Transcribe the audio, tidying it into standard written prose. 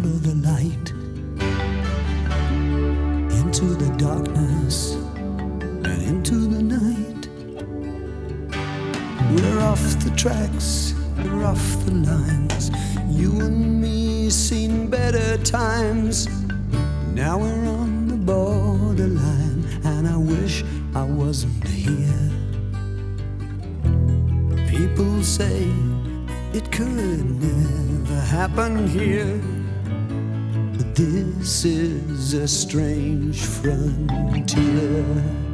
the light, into the darkness, and into the night. We're off the tracks, we're off the lines. You and me seen better times. Now we're on the borderline, and I wish I wasn't here. People say it could never happen here, but this is a strange frontier.